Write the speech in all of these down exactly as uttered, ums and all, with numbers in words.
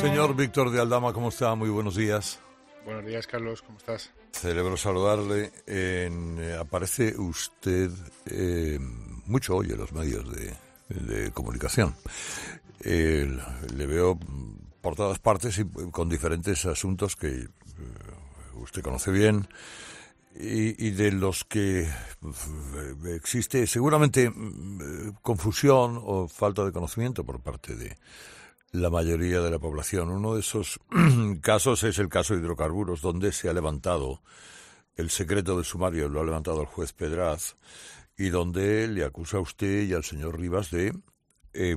Señor Víctor de Aldama, ¿cómo está? Muy buenos días. Buenos días, Carlos, ¿cómo estás? Celebro saludarle. En, eh, aparece usted eh, mucho hoy en los medios de, de comunicación. Eh, le veo por todas partes y con diferentes asuntos que eh, usted conoce bien y, y de los que eh, existe seguramente eh, confusión o falta de conocimiento por parte de la mayoría de la población. Uno de esos casos es el caso de hidrocarburos, donde se ha levantado el secreto del sumario, lo ha levantado el juez Pedraz, y donde le acusa a usted y al señor Rivas de eh,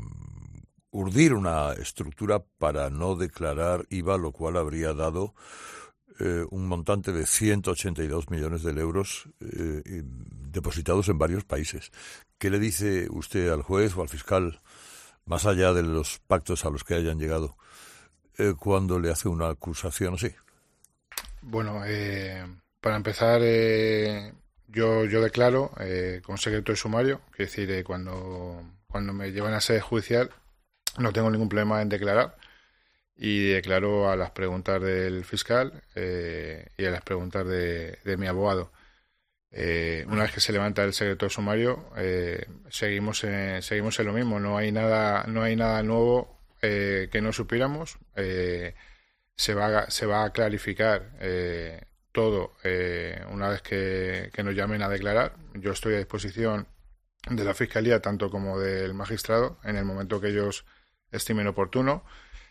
urdir una estructura para no declarar I V A, lo cual habría dado eh, un montante de ciento ochenta y dos millones de euros eh, depositados en varios países. ¿Qué le dice usted al juez o al fiscal, más allá de los pactos a los que hayan llegado, eh, cuando le hace una acusación así? Bueno, eh, para empezar, eh, yo yo declaro eh, con secreto de sumario, es decir, eh, cuando, cuando me llevan a sede judicial no tengo ningún problema en declarar, y declaro a las preguntas del fiscal eh, y a las preguntas de, de mi abogado. Eh, una vez que se levanta el secreto de sumario, eh, seguimos en, seguimos en lo mismo. No hay nada, no hay nada nuevo eh, que no supiéramos. Eh, se va, se va a clarificar eh, todo eh, una vez que, que nos llamen a declarar. Yo estoy a disposición de la Fiscalía, tanto como del magistrado, en el momento que ellos estimen oportuno.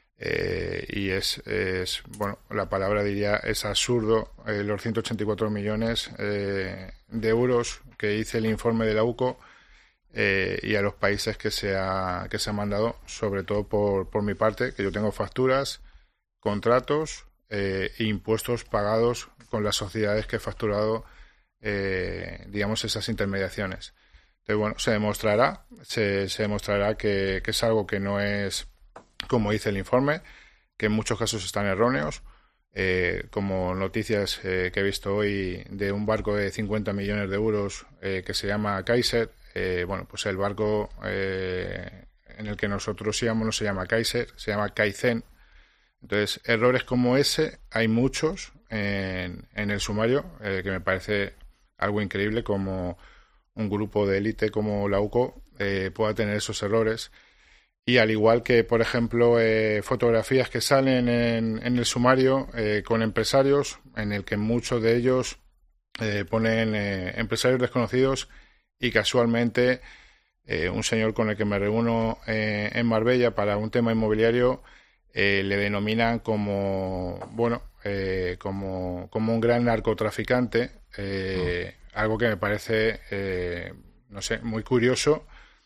Eh, y es, es, bueno, la palabra diría, es absurdo eh, los ciento ochenta y cuatro millones eh, de euros que dice el informe de la U C O eh, y a los países que se ha, que se ha mandado, sobre todo por, por mi parte, que yo tengo facturas, contratos eh, e impuestos pagados con las sociedades que he facturado, eh, digamos, esas intermediaciones. Entonces, bueno, se demostrará, se, se demostrará que, que es algo que no es como dice el informe, que en muchos casos están erróneos, eh, como noticias eh, que he visto hoy de un barco de cincuenta millones de euros eh, que se llama Kaiser. Eh, bueno, pues el barco eh, en el que nosotros íbamos no se llama Kaiser, se llama Kaizen. Entonces, errores como ese hay muchos en, en el sumario, eh, que me parece algo increíble como un grupo de élite como la U C O eh, pueda tener esos errores. Y al igual que, por ejemplo, eh, fotografías que salen en, en el sumario eh, con empresarios, en el que muchos de ellos eh, ponen eh, empresarios desconocidos, y casualmente eh, un señor con el que me reúno eh, en Marbella para un tema inmobiliario eh, le denominan como, bueno, eh, como, como un gran narcotraficante, eh, oh. Algo que me parece, eh, no sé, muy curioso.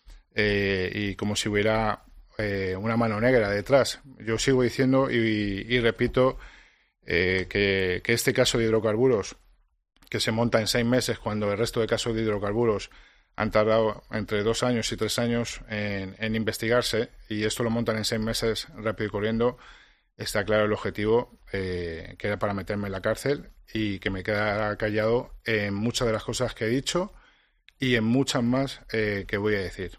Eh, y como si hubiera eh, una mano negra detrás. Yo sigo diciendo y, y repito eh, que, que este caso de hidrocarburos, que se monta en seis meses cuando el resto de casos de hidrocarburos han tardado entre dos años y tres años en, en investigarse, y esto lo montan en seis meses rápido y corriendo, está claro el objetivo, eh, que era para meterme en la cárcel y que me quedara callado en muchas de las cosas que he dicho y en muchas más eh, que voy a decir.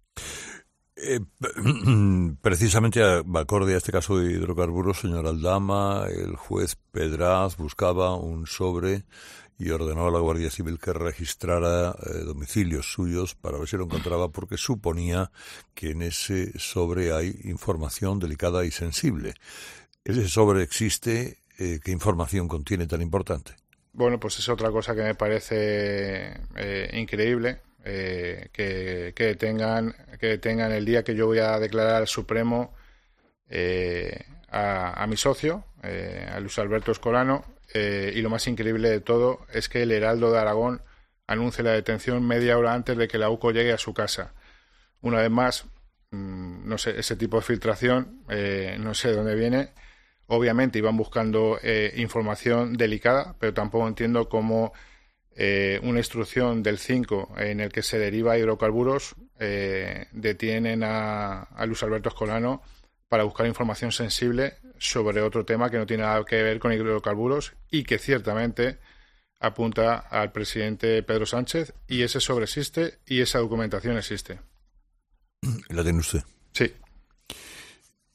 Eh, precisamente acorde a este caso de hidrocarburos, señor Aldama, el juez Pedraz buscaba un sobre y ordenó a la Guardia Civil que registrara eh, domicilios suyos para ver si lo encontraba, porque suponía que en ese sobre hay información delicada y sensible. ¿Ese sobre existe? Eh, ¿Qué información contiene tan importante? Bueno, pues es otra cosa que me parece eh, increíble. Eh, que, que tengan que tengan el día que yo voy a declarar al Supremo eh, a, a mi socio, eh, a Luis Alberto Escolano, eh, y lo más increíble de todo es que el Heraldo de Aragón anuncie la detención media hora antes de que la U C O llegue a su casa. Una vez más, mmm, no sé, ese tipo de filtración, eh, no sé de dónde viene. Obviamente iban buscando eh, información delicada, pero tampoco entiendo cómo Eh, una instrucción del cinco en el que se deriva hidrocarburos eh, detienen a, a Luis Alberto Escolano para buscar información sensible sobre otro tema que no tiene nada que ver con hidrocarburos y que ciertamente apunta al presidente Pedro Sánchez, y ese sobre existe y esa documentación existe. ¿La tiene usted? Sí.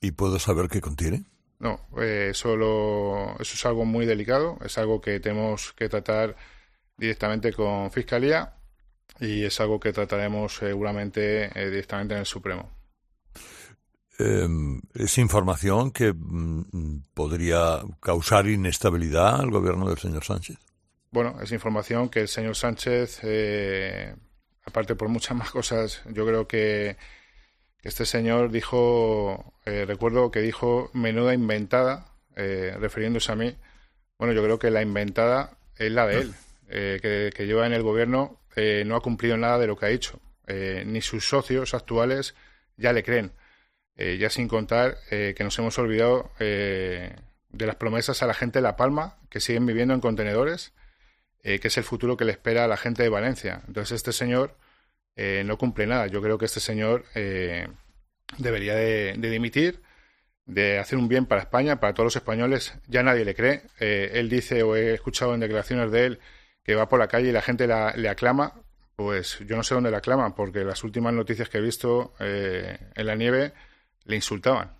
¿Y puedo saber qué contiene? No, eh, solo, eso es algo muy delicado, es algo que tenemos que tratar directamente con Fiscalía y es algo que trataremos seguramente eh, directamente en el Supremo. Eh, ¿Es información que mm, podría causar inestabilidad al gobierno del señor Sánchez? Bueno, es información que el señor Sánchez, eh, aparte por muchas más cosas, yo creo que este señor dijo, eh, recuerdo que dijo menuda inventada, eh, refiriéndose a mí. Bueno, yo creo que la inventada es la de él, eh, que, que lleva en el gobierno, eh, no ha cumplido nada de lo que ha dicho. Eh, ni sus socios actuales ya le creen. Eh, ya sin contar eh, que nos hemos olvidado eh, de las promesas a la gente de La Palma, que siguen viviendo en contenedores, eh, que es el futuro que le espera a la gente de Valencia. Entonces este señor eh, no cumple nada. Yo creo que este señor eh, debería de, de dimitir, de hacer un bien para España, para todos los españoles. Ya nadie le cree. Eh, él dice, o he escuchado en declaraciones de él, que va por la calle y la gente la, le aclama. Pues yo no sé dónde la aclaman, porque las últimas noticias que he visto eh, en la nieve le insultaban.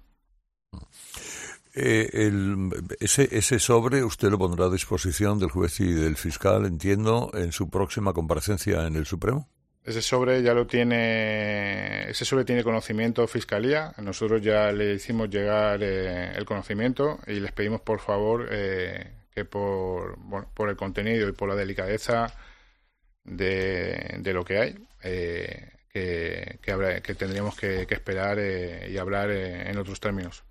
Eh, el, ese, ese sobre usted lo pondrá a disposición del juez y del fiscal, entiendo, en su próxima comparecencia en el Supremo. Ese sobre ya lo tiene, ese sobre tiene conocimiento Fiscalía. Nosotros ya le hicimos llegar eh, el conocimiento y les pedimos por favor eh, que por, bueno, por el contenido y por la delicadeza de, de lo que hay, eh, que, que, habrá, que tendríamos que, que esperar eh, y hablar eh, en otros términos.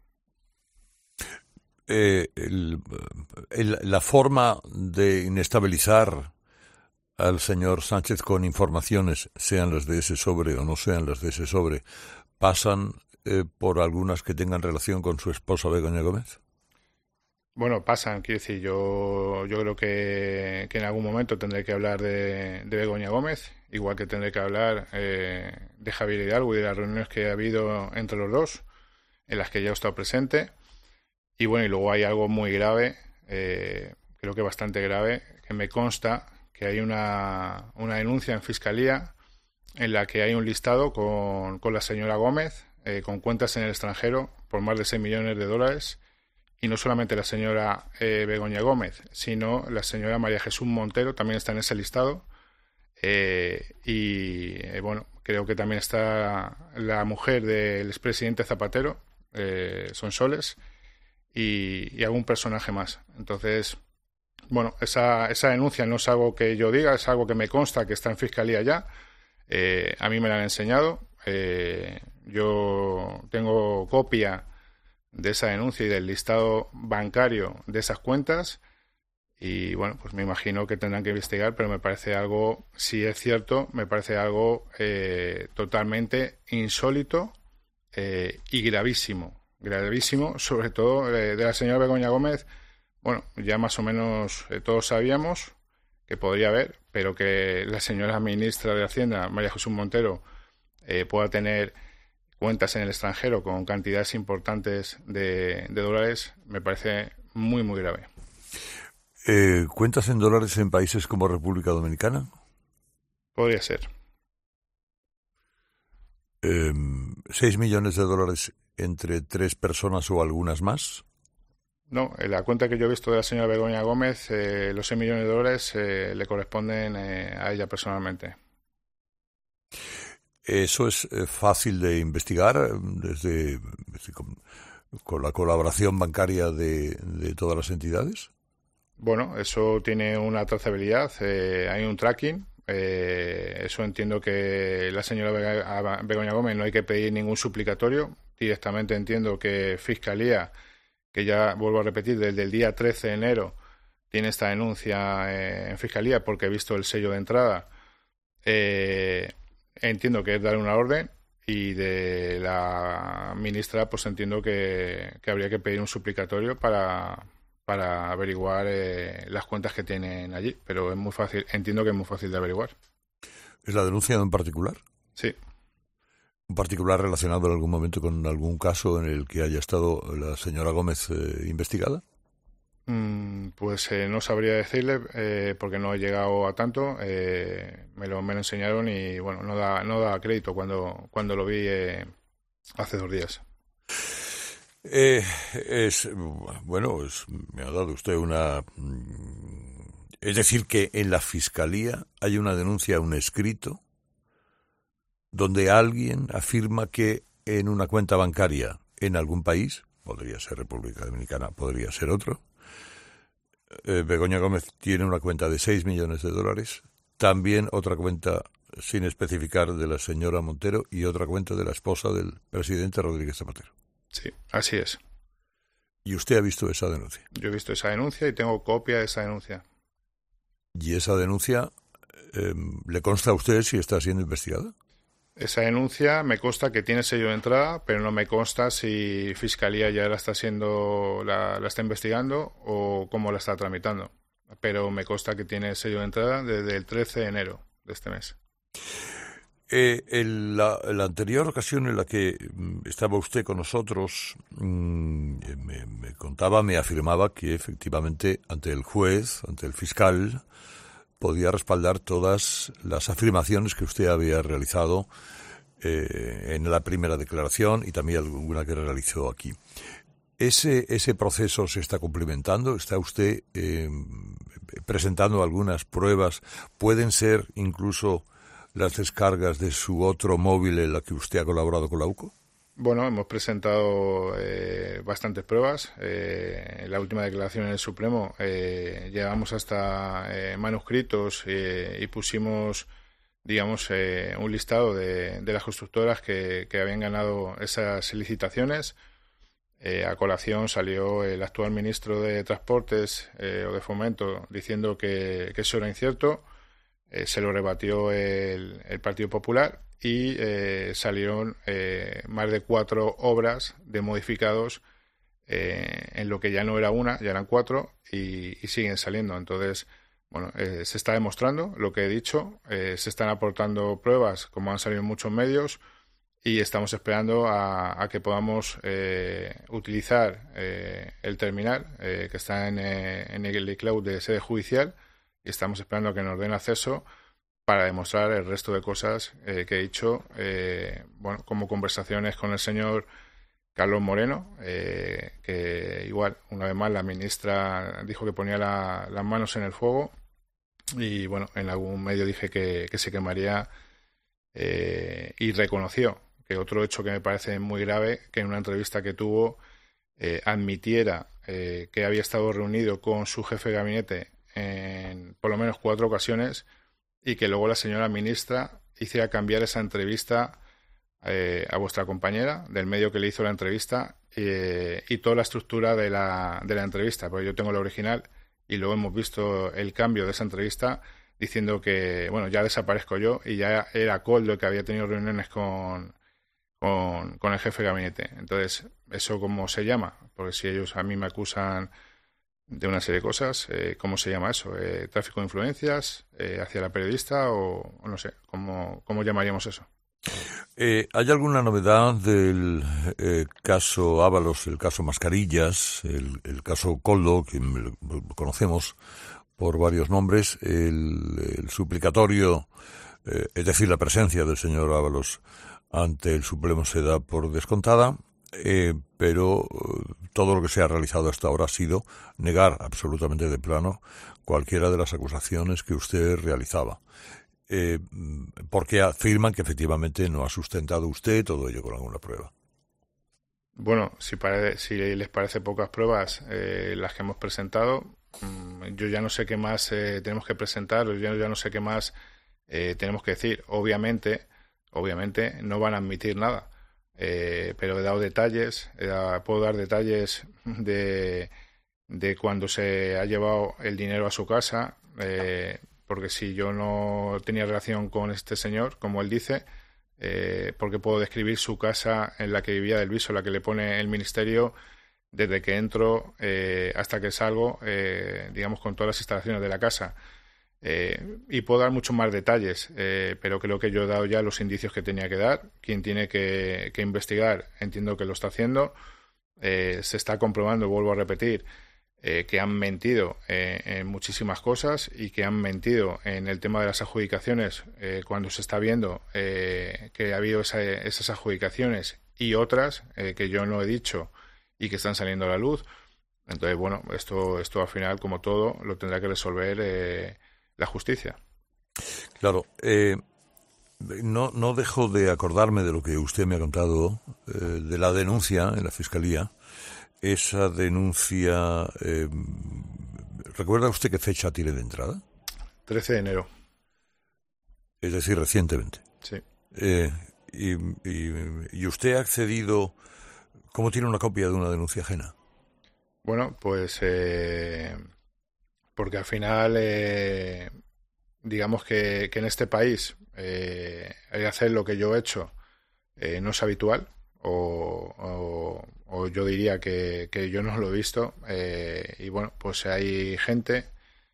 Eh, el, el, la forma de inestabilizar al señor Sánchez con informaciones, sean las de ese sobre o no sean las de ese sobre, pasan eh, por algunas que tengan relación con su esposa Begoña Gómez. Bueno, pasan, quiero decir, yo, yo creo que, que en algún momento tendré que hablar de, de Begoña Gómez, igual que tendré que hablar eh, de Javier Hidalgo y de las reuniones que ha habido entre los dos, en las que ya he estado presente. Y bueno, y luego hay algo muy grave, eh, creo que bastante grave, que me consta que hay una, una denuncia en Fiscalía en la que hay un listado con, con la señora Gómez, eh, con cuentas en el extranjero por más de seis millones de dólares. Y no solamente la señora eh, Begoña Gómez, sino la señora María Jesús Montero también está en ese listado. Eh, y eh, bueno, creo que también está la mujer del expresidente Zapatero, eh, Sonsoles, y, y algún personaje más. Entonces, bueno, esa, esa denuncia no es algo que yo diga, es algo que me consta que está en Fiscalía ya. Eh, a mí me la han enseñado. Eh, yo tengo copia de esa denuncia y del listado bancario de esas cuentas y bueno, pues me imagino que tendrán que investigar, pero me parece algo, si es cierto, me parece algo eh, totalmente insólito eh, y gravísimo, gravísimo, sobre todo eh, de la señora Begoña Gómez. Bueno, ya más o menos eh, todos sabíamos que podría haber, pero que la señora ministra de Hacienda, María Jesús Montero, eh, pueda tener cuentas en el extranjero con cantidades importantes de, de dólares, me parece muy, muy grave. Eh, ¿Cuentas en dólares en países como República Dominicana? Podría ser. Eh, ¿Seis millones de dólares entre tres personas o algunas más? No, en la cuenta que yo he visto de la señora Begoña Gómez, eh, los seis millones de dólares eh, le corresponden eh, a ella personalmente. ¿Eso es eh, fácil de investigar desde, desde con, con la colaboración bancaria de, de todas las entidades? Bueno, eso tiene una trazabilidad, eh, hay un tracking. Eh, eso entiendo que la señora Be- Begoña Gómez no hay que pedir ningún suplicatorio. Directamente entiendo que Fiscalía, que ya vuelvo a repetir, desde el día trece de enero tiene esta denuncia eh, en Fiscalía porque he visto el sello de entrada. Eh, entiendo que es dar una orden y de la ministra pues entiendo que, que habría que pedir un suplicatorio para, para averiguar eh, las cuentas que tienen allí, pero es muy fácil, entiendo que es muy fácil de averiguar. ¿Es la denuncia en particular? Sí. ¿Un particular relacionado en algún momento con algún caso en el que haya estado la señora Gómez eh, investigada? Pues eh, no sabría decirle eh, porque no he llegado a tanto. Eh, me, lo, me lo enseñaron y bueno, no da, no da crédito cuando, cuando lo vi eh, hace dos días. Eh, es bueno, es, me ha dado usted una... Es decir, que en la Fiscalía hay una denuncia, un escrito, donde alguien afirma que en una cuenta bancaria en algún país, podría ser República Dominicana, podría ser otro, eh, Begoña Gómez tiene una cuenta de seis millones de dólares, también otra cuenta sin especificar de la señora Montero y otra cuenta de la esposa del presidente Rodríguez Zapatero. Sí, así es. ¿Y usted ha visto esa denuncia? Yo he visto esa denuncia y tengo copia de esa denuncia. ¿Y esa denuncia eh, le consta a usted si está siendo investigada? Esa denuncia me consta que tiene sello de entrada, pero no me consta si Fiscalía ya la está siendo, la, la está investigando o cómo la está tramitando. Pero me consta que tiene sello de entrada desde el trece de enero de este mes. Eh, en, la, en la anterior ocasión en la que mm, estaba usted con nosotros, mmm, me, me contaba, me afirmaba que efectivamente ante el juez, ante el fiscal, podía respaldar todas las afirmaciones que usted había realizado eh, en la primera declaración y también alguna que realizó aquí. ¿Ese, ese proceso se está cumplimentando? ¿Está usted eh, presentando algunas pruebas? ¿Pueden ser incluso las descargas de su otro móvil en la que usted ha colaborado con la U C O? Bueno, hemos presentado eh, bastantes pruebas. Eh, en la última declaración en el Supremo eh, llegamos hasta eh, manuscritos eh, y pusimos, digamos, eh, un listado de, de las constructoras que, que habían ganado esas licitaciones. Eh, a colación salió el actual ministro de Transportes eh, o de Fomento diciendo que, que eso era incierto. Eh, se lo rebatió el, el Partido Popular y eh, salieron eh, más de cuatro obras de modificados eh, en lo que ya no era una, ya eran cuatro y, y siguen saliendo. Entonces, bueno, eh, se está demostrando lo que he dicho, eh, se están aportando pruebas como han salido en muchos medios y estamos esperando a, a que podamos eh, utilizar eh, el terminal eh, que está en, eh, en el iCloud de sede judicial y estamos esperando a que nos den acceso para demostrar el resto de cosas eh, que he dicho, eh, bueno, como conversaciones con el señor Carlos Moreno, eh, que igual, una vez más, la ministra dijo que ponía la, las manos en el fuego y, bueno, en algún medio dije que, que se quemaría eh, y reconoció que otro hecho que me parece muy grave, que en una entrevista que tuvo eh, admitiera eh, que había estado reunido con su jefe de gabinete en por lo menos cuatro ocasiones y que luego la señora ministra hiciera cambiar esa entrevista eh, a vuestra compañera del medio que le hizo la entrevista eh, y toda la estructura de la, de la entrevista, porque yo tengo la original y luego hemos visto el cambio de esa entrevista diciendo que, bueno, ya desaparezco yo y ya era Coldo el que había tenido reuniones con, con, con el jefe de gabinete. Entonces, ¿eso cómo se llama? Porque si ellos a mí me acusan de una serie de cosas, eh, ¿cómo se llama eso? Eh, ¿Tráfico de influencias eh, hacia la periodista o, o no sé, ¿cómo, cómo llamaríamos eso? Eh, ¿Hay alguna novedad del eh, caso Ábalos, el caso Mascarillas, el, el caso Coldo, que lo conocemos por varios nombres, el, el suplicatorio, eh, es decir, la presencia del señor Ábalos ante el Supremo se da por descontada? Eh, pero eh, todo lo que se ha realizado hasta ahora ha sido negar absolutamente de plano cualquiera de las acusaciones que usted realizaba. Eh, porque afirman que efectivamente no ha sustentado usted todo ello con alguna prueba. Bueno, si, pare, si les parece pocas pruebas eh, las que hemos presentado, mmm, yo ya no sé qué más eh, tenemos que presentar, yo ya, ya no sé qué más eh, tenemos que decir. Obviamente, obviamente no van a admitir nada. Eh, pero he dado detalles, he dado, puedo dar detalles de, de cuando se ha llevado el dinero a su casa, eh, porque si yo no tenía relación con este señor, como él dice, eh, porque puedo describir su casa en la que vivía del viso, la que le pone el ministerio desde que entro eh, hasta que salgo, eh, digamos, con todas las instalaciones de la casa. Eh, y puedo dar muchos más detalles, eh, pero creo que yo he dado ya los indicios que tenía que dar. Quien tiene que, que investigar, entiendo que lo está haciendo. Eh, se está comprobando, vuelvo a repetir, eh, que han mentido eh, en muchísimas cosas y que han mentido en el tema de las adjudicaciones eh, cuando se está viendo eh, que ha habido esa, esas adjudicaciones y otras eh, que yo no he dicho y que están saliendo a la luz. Entonces, bueno, esto, esto al final, como todo, lo tendrá que resolver eh, la justicia. Claro, eh, no, no dejo de acordarme de lo que usted me ha contado, eh, de la denuncia en la Fiscalía. Esa denuncia, eh, ¿recuerda usted qué fecha tiene de entrada? trece de enero. Es decir, recientemente. Sí. Eh, y, y, y usted ha accedido, ¿cómo tiene una copia de una denuncia ajena? Bueno, pues eh, porque al final, eh, digamos que, que en este país eh, el hacer lo que yo he hecho eh, no es habitual, o, o, o yo diría que, que yo no lo he visto, eh, y bueno, pues hay gente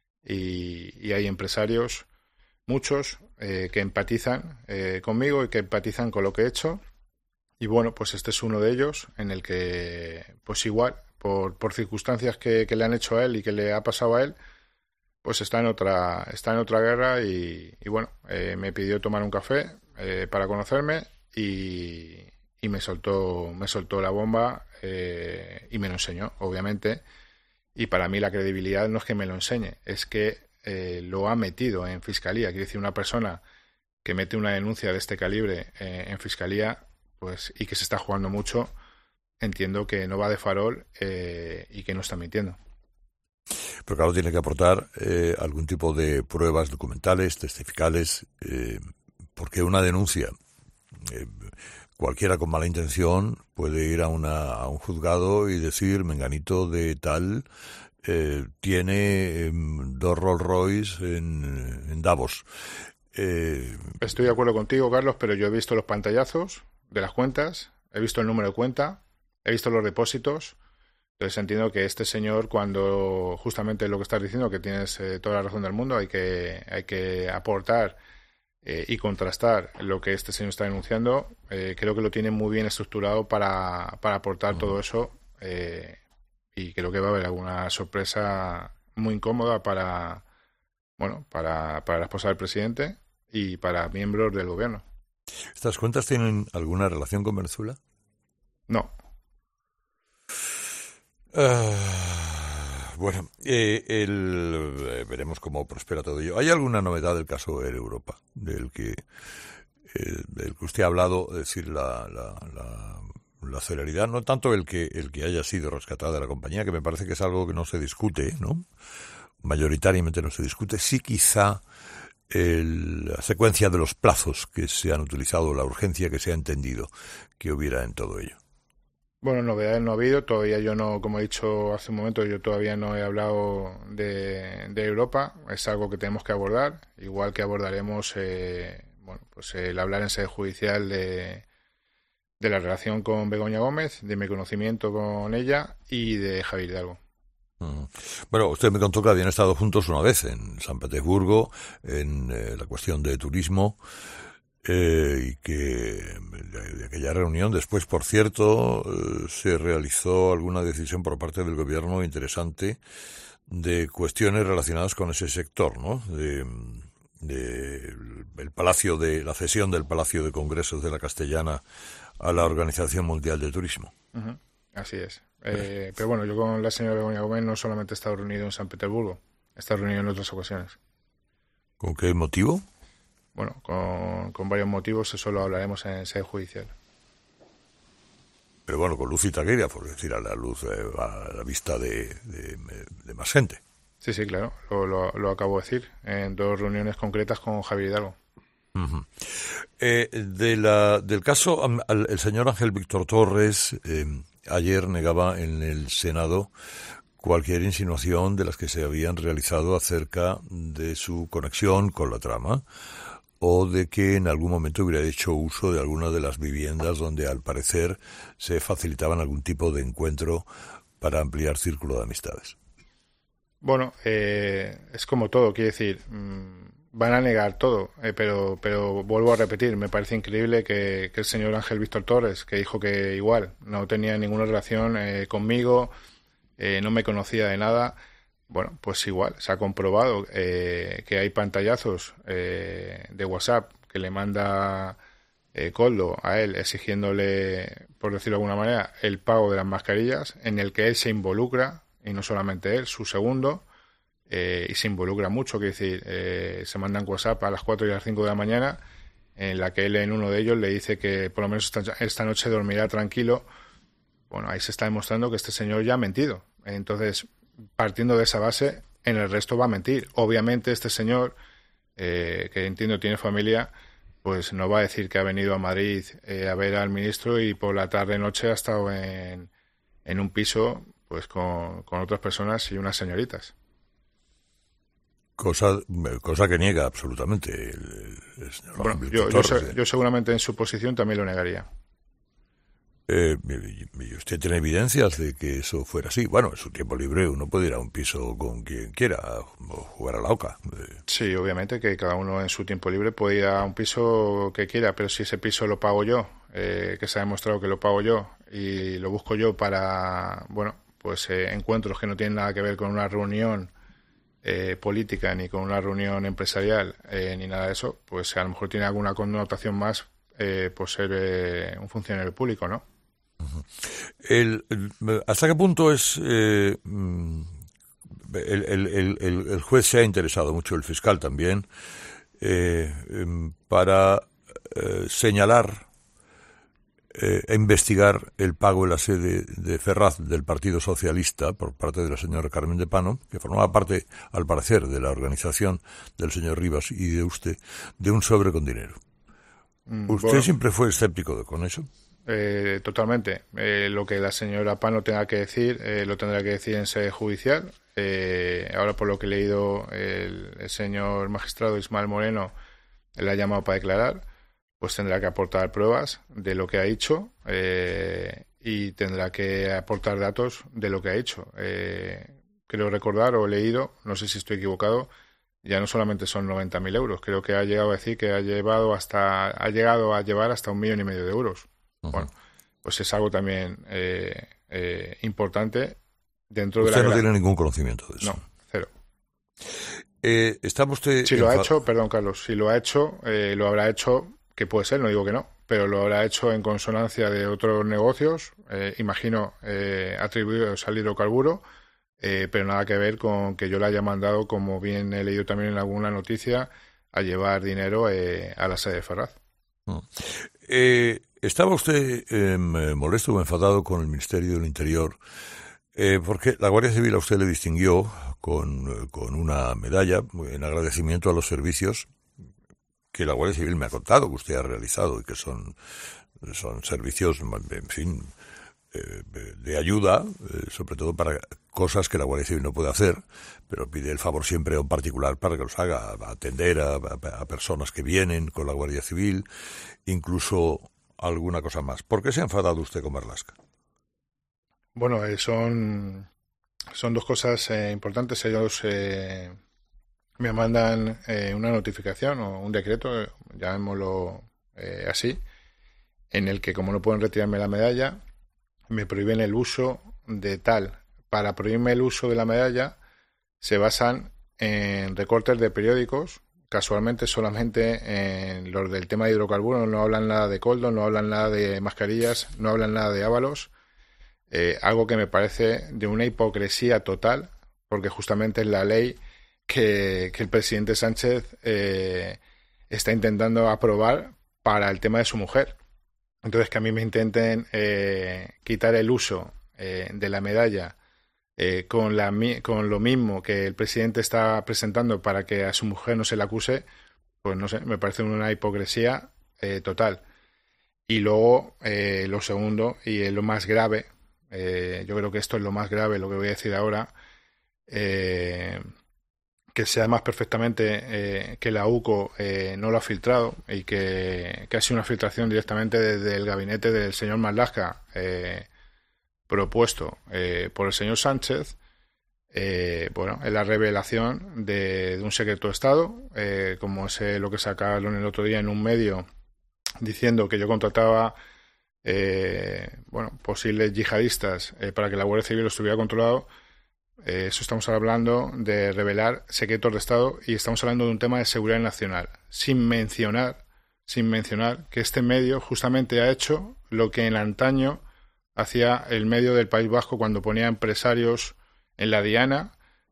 y, y hay empresarios, muchos, eh, que empatizan eh, conmigo y que empatizan con lo que he hecho, y bueno, pues este es uno de ellos en el que, pues igual, por, por circunstancias que, que le han hecho a él y que le ha pasado a él, pues está en otra, está en otra guerra y, y bueno, eh, me pidió tomar un café eh, para conocerme y, y me soltó, me soltó la bomba eh, y me lo enseñó, obviamente. Y para mí la credibilidad no es que me lo enseñe, es que eh, lo ha metido en fiscalía. Quiere decir, una persona que mete una denuncia de este calibre eh, en fiscalía, pues y que se está jugando mucho, entiendo que no va de farol eh, y que no está mintiendo. Pero claro, tiene que aportar eh, algún tipo de pruebas documentales, testificales, eh, porque una denuncia, eh, cualquiera con mala intención puede ir a, una, a un juzgado y decir, menganito de tal, eh, tiene eh, dos Rolls Royce en, en Davos. Eh, Estoy de acuerdo contigo, Carlos, pero yo he visto los pantallazos de las cuentas, he visto el número de cuenta, he visto los depósitos. Entonces entiendo que este señor, cuando justamente lo que estás diciendo, que tienes eh, toda la razón del mundo, hay que, hay que aportar eh, y contrastar lo que este señor está denunciando, eh, creo que lo tiene muy bien estructurado para, para aportar uh-huh. todo eso eh, y creo que va a haber alguna sorpresa muy incómoda para, bueno, para, para la esposa del presidente y para miembros del gobierno. ¿Estas cuentas tienen alguna relación con Venezuela? No. Uh, bueno, eh, el, eh, veremos cómo prospera todo ello. ¿Hay alguna novedad del caso Air Europa, del que, eh, del que usted ha hablado? Es decir, la, la, la, la celeridad, no tanto el que, el que haya sido rescatada la compañía, que me parece que es algo que no se discute, ¿no? Mayoritariamente no se discute. Sí, quizá el, la secuencia de los plazos que se han utilizado, la urgencia que se ha entendido que hubiera en todo ello. Bueno, novedades no ha habido, todavía yo no, como he dicho hace un momento, yo todavía no he hablado de, de Europa, es algo que tenemos que abordar, igual que abordaremos eh, bueno, pues el hablar en sede judicial de, de la relación con Begoña Gómez, de mi conocimiento con ella y de Javier Hidalgo. Uh-huh. Bueno, usted me contó que habían estado juntos una vez en San Petersburgo, en eh, la cuestión de turismo. Eh, y que de, de aquella reunión después, por cierto, eh, se realizó alguna decisión por parte del gobierno interesante de cuestiones relacionadas con ese sector, ¿no? De, de el palacio de la cesión del Palacio de Congresos de la Castellana a la Organización Mundial de Turismo. Uh-huh. Así es. Eh, pero bueno, yo con la señora Begoña Gómez no solamente he estado reunido en San Petersburgo, he estado reunido en otras ocasiones. ¿Con qué motivo? Bueno, con, con varios motivos, eso lo hablaremos en sede judicial. Pero bueno, con luz y taquilla, por decir, a la luz, eh, a la vista de, de, de más gente. Sí, sí, claro, lo, lo, lo acabo de decir, en dos reuniones concretas con Javier Hidalgo. Uh-huh. Eh, de la, del caso, al, el señor Ángel Víctor Torres eh, ayer negaba en el Senado cualquier insinuación de las que se habían realizado acerca de su conexión con la trama, o de que en algún momento hubiera hecho uso de alguna de las viviendas donde al parecer se facilitaban algún tipo de encuentro para ampliar círculo de amistades. Bueno, eh, es como todo, quiero decir, mmm, van a negar todo, eh, pero pero vuelvo a repetir, me parece increíble que, que el señor Ángel Víctor Torres, que dijo que igual no tenía ninguna relación eh, conmigo, eh, no me conocía de nada. Bueno, pues igual, se ha comprobado eh, que hay pantallazos eh, de WhatsApp que le manda eh, Koldo a él exigiéndole, por decirlo de alguna manera, el pago de las mascarillas, en el que él se involucra, y no solamente él, su segundo, eh, y se involucra mucho, quiere decir, eh, se mandan WhatsApp a las cuatro y a las cinco de la mañana, en la que él en uno de ellos le dice que por lo menos esta, esta noche dormirá tranquilo. Bueno, ahí se está demostrando que este señor ya ha mentido. Entonces, partiendo de esa base, en el resto va a mentir. Obviamente este señor, eh, que entiendo tiene familia, pues no va a decir que ha venido a Madrid eh, a ver al ministro y por la tarde-noche ha estado en, en un piso pues con, con otras personas y unas señoritas. Cosa, cosa que niega absolutamente el, el señor bueno, Juan yo, yo, se, yo seguramente en su posición también lo negaría. Eh, ¿Y usted tiene evidencias de que eso fuera así? Bueno, en su tiempo libre uno puede ir a un piso con quien quiera o jugar a la oca. Sí, obviamente que cada uno en su tiempo libre puede ir a un piso que quiera, pero si ese piso lo pago yo, eh, que se ha demostrado que lo pago yo y lo busco yo para, bueno, pues eh, encuentros que no tienen nada que ver con una reunión eh, política ni con una reunión empresarial eh, ni nada de eso, pues a lo mejor tiene alguna connotación más eh, por ser eh, un funcionario público, ¿no? El, el, ¿Hasta qué punto es eh, el, el, el, el juez se ha interesado mucho, el fiscal también, eh, para eh, señalar eh, e investigar el pago en la sede de Ferraz del Partido Socialista por parte de la señora Carmen de Pano, que formaba parte, al parecer, de la organización del señor Rivas y de usted, de un sobre con dinero? Mm, ¿Usted bueno. siempre fue escéptico de, con eso? Eh, totalmente. Eh, lo que la señora Pano tenga que decir, eh, lo tendrá que decir en sede judicial. Eh, ahora, por lo que he leído, el, el señor magistrado Ismael Moreno le ha llamado para declarar, pues tendrá que aportar pruebas de lo que ha hecho eh, y tendrá que aportar datos de lo que ha hecho. Eh, creo recordar o he leído, no sé si estoy equivocado, ya no solamente son noventa mil euros, creo que ha llegado a decir que ha llevado hasta ha llegado a llevar hasta un millón y medio de euros. Uh-huh. Bueno, pues es algo también eh, eh, importante dentro usted de la... Usted no gran... tiene ningún conocimiento de eso. No, cero. Eh, ¿Está usted si lo ha fa... hecho, perdón Carlos, si lo ha hecho, eh, lo habrá hecho, que puede ser, no digo que no, pero lo habrá hecho en consonancia de otros negocios, eh, imagino eh, atribuidos al hidrocarburo, eh, pero nada que ver con que yo le haya mandado, como bien he leído también en alguna noticia, a llevar dinero eh, a la sede de Ferraz. Uh-huh. Eh, ¿Estaba usted eh, molesto o enfadado con el Ministerio del Interior? Eh, porque la Guardia Civil a usted le distinguió con, con una medalla en agradecimiento a los servicios que la Guardia Civil me ha contado que usted ha realizado y que son, son servicios, en fin, eh, de ayuda, eh, sobre todo para cosas que la Guardia Civil no puede hacer, pero pide el favor siempre a un particular para que los haga, a atender a, a, a personas que vienen con la Guardia Civil, incluso alguna cosa más. ¿Por qué se ha enfadado usted con Marlaska? Bueno, eh, son, son dos cosas eh, importantes. Ellos eh, me mandan eh, una notificación o un decreto, eh, llamémoslo eh, así, en el que, como no pueden retirarme la medalla, me prohíben el uso de tal. Para prohibirme el uso de la medalla se basan en recortes de periódicos, casualmente solamente en los del tema de hidrocarburos, no hablan nada de Koldo, no hablan nada de mascarillas, no hablan nada de Ábalos, eh, algo que me parece de una hipocresía total, porque justamente es la ley que, que el presidente Sánchez eh, está intentando aprobar para el tema de su mujer. Entonces, que a mí me intenten eh, quitar el uso eh, de la medalla eh, con, la, con lo mismo que el presidente está presentando para que a su mujer no se le acuse, pues no sé, me parece una hipocresía eh, total. Y luego, eh, lo segundo, y es lo más grave, eh, yo creo que esto es lo más grave, lo que voy a decir ahora, eh, que se además perfectamente eh, que la U C O eh, no lo ha filtrado y que, que ha sido una filtración directamente desde el gabinete del señor Marlaska eh, propuesto eh, por el señor Sánchez. Eh, bueno, es la revelación de, de un secreto de Estado, eh, como es eh, lo que sacaron el otro día en un medio diciendo que yo contrataba eh, bueno, posibles yihadistas eh, para que la Guardia Civil lo estuviera controlado. Eh, eso estamos hablando de revelar secretos de Estado y estamos hablando de un tema de seguridad nacional, sin mencionar, sin mencionar que este medio justamente ha hecho lo que en antaño hacía el medio del País Vasco cuando ponía empresarios en la diana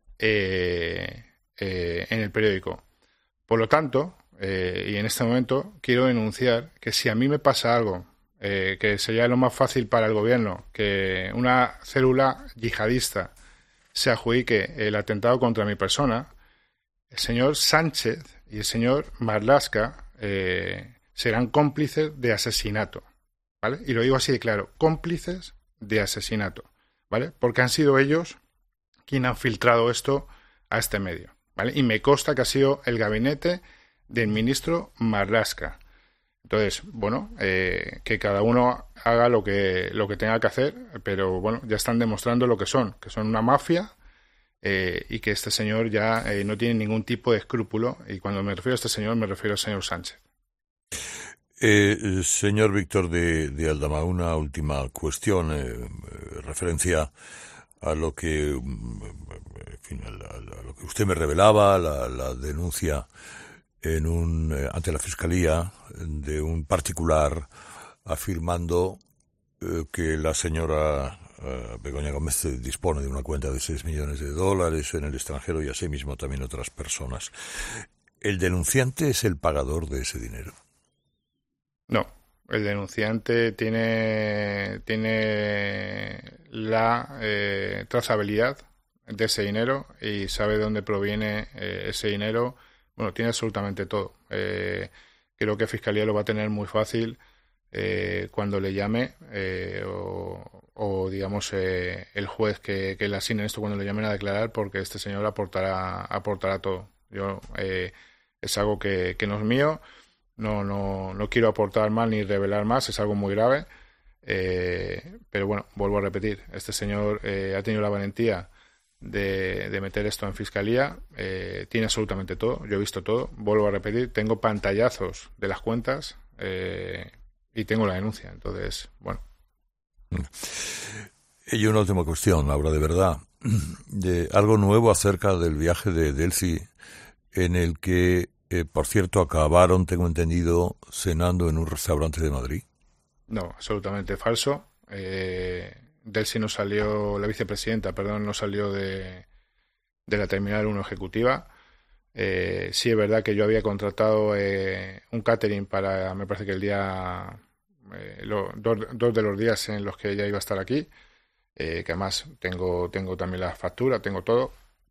eh, eh, en el periódico. Por lo tanto, eh, y en este momento quiero denunciar que si a mí me pasa algo, eh, que sería lo más fácil para el gobierno, que una célula yihadista se adjudique el atentado contra mi persona, el señor Sánchez y el señor Marlaska eh, serán cómplices de asesinato, ¿vale? Y lo digo así de claro, cómplices de asesinato, ¿vale? Porque han sido ellos quienes han filtrado esto a este medio, ¿vale? Y me consta que ha sido el gabinete del ministro Marlaska. Entonces, bueno, eh, que cada uno haga lo que lo que tenga que hacer, pero bueno, ya están demostrando lo que son, que son una mafia eh, y que este señor ya eh, no tiene ningún tipo de escrúpulo. Y cuando me refiero a este señor, me refiero al señor Sánchez. Eh, señor Víctor de, de Aldama, una última cuestión, eh, referencia a lo que, en fin, a, la, a lo que usted me revelaba, la, la denuncia en un eh, ante la Fiscalía de un particular afirmando eh, que la señora eh, Begoña Gómez dispone de una cuenta de seis millones de dólares en el extranjero y asimismo también otras personas. ¿El denunciante es el pagador de ese dinero? No, el denunciante tiene, tiene la eh, trazabilidad de ese dinero y sabe de dónde proviene eh, ese dinero. Bueno, tiene absolutamente todo. Eh, creo que Fiscalía lo va a tener muy fácil eh, cuando le llame eh, o, o, digamos, eh, el juez que, que le asigne esto cuando le llamen a declarar, porque este señor aportará aportará todo. Yo eh, es algo que, que no es mío. No, no, no quiero aportar más ni revelar más. Es algo muy grave. Eh, pero bueno, vuelvo a repetir. Este señor eh, ha tenido la valentía De, de meter esto en Fiscalía, eh, tiene absolutamente todo, yo he visto todo, vuelvo a repetir, tengo pantallazos de las cuentas eh, y tengo la denuncia, entonces, bueno. Y una última cuestión, Laura, de verdad, de algo nuevo acerca del viaje de Delcy, en el que, eh, por cierto, acabaron, tengo entendido, cenando en un restaurante de Madrid. No, absolutamente falso. Eh... Delcy no salió, la vicepresidenta, perdón, no salió de, de la Terminal uno ejecutiva. Eh, sí es verdad que yo había contratado eh, un catering para, me parece que el día, eh, lo, dos, dos de los días en los que ella iba a estar aquí, eh, que además tengo, tengo también la factura, tengo todo.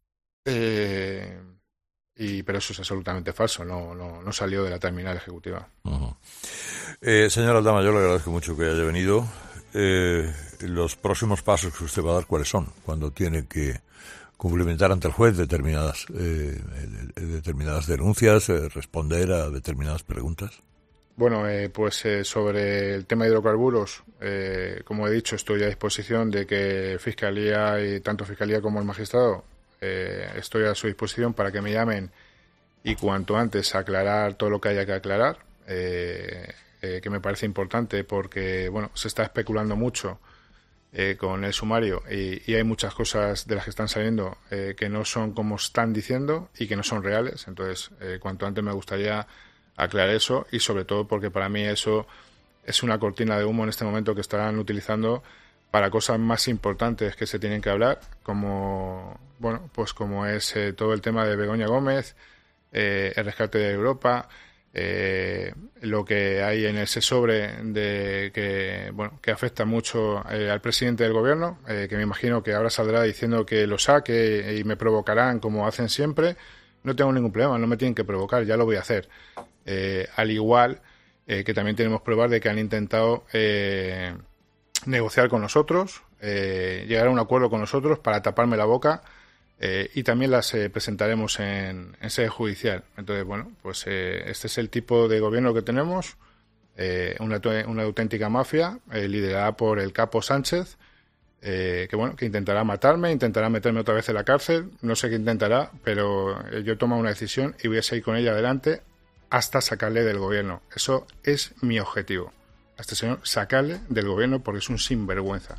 Eh, y pero eso es absolutamente falso, no, no, no salió de la Terminal ejecutiva. Uh-huh. Eh, señor Aldama, yo le agradezco mucho que haya venido. Eh, los próximos pasos que usted va a dar, ¿cuáles son? Cuando tiene que cumplimentar ante el juez determinadas eh, determinadas denuncias, eh, responder a determinadas preguntas. Bueno, eh, pues eh, sobre el tema de hidrocarburos, eh, como he dicho, estoy a disposición de que Fiscalía, y tanto Fiscalía como el magistrado, eh, estoy a su disposición para que me llamen y cuanto antes aclarar todo lo que haya que aclarar. Eh, Eh, que me parece importante porque, bueno, se está especulando mucho eh, con el sumario y, y hay muchas cosas de las que están saliendo eh, que no son como están diciendo y que no son reales. Entonces, eh, cuanto antes me gustaría aclarar eso y sobre todo porque para mí eso es una cortina de humo en este momento que están utilizando para cosas más importantes que se tienen que hablar, como, bueno, pues como es eh, todo el tema de Begoña Gómez, eh, el rescate de Europa. Eh, lo que hay en ese sobre de que bueno que afecta mucho eh, al presidente del gobierno, eh, que me imagino que ahora saldrá diciendo que lo saque y me provocarán como hacen siempre. No tengo ningún problema, no me tienen que provocar, ya lo voy a hacer. Eh, al igual eh, que también tenemos pruebas de que han intentado eh, negociar con nosotros, eh, llegar a un acuerdo con nosotros para taparme la boca. Eh, y también las eh, presentaremos en, en sede judicial. Entonces, bueno, pues eh, este es el tipo de gobierno que tenemos, eh, una, una auténtica mafia eh, liderada por el capo Sánchez, eh, que bueno, que intentará matarme, intentará meterme otra vez en la cárcel, no sé qué intentará, pero eh, yo tomo una decisión y voy a seguir con ella adelante hasta sacarle del gobierno. Eso es mi objetivo, a este señor sacarle del gobierno porque es un sinvergüenza.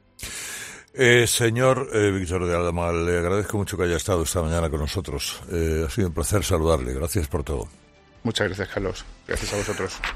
Eh, señor eh, Víctor de Aldama, le agradezco mucho que haya estado esta mañana con nosotros. Eh, ha sido un placer saludarle. Gracias por todo. Muchas gracias, Carlos. Gracias a vosotros.